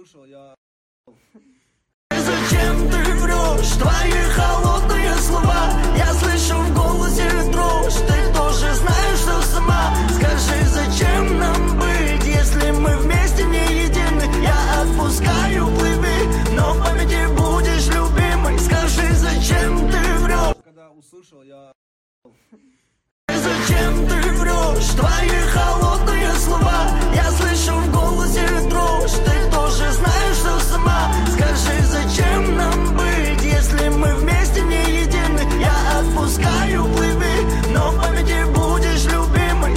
услышал, я... Зачем ты врешь? Твои холодные слова я слышу в голосе дрожь. Ты тоже знаешь, что сама. Скажи, зачем нам быть, если мы вместе не едины? Я отпускаю, плыви, но в памяти будешь любимой. Скажи, зачем ты врешь? Когда услышал, я... Зачем ты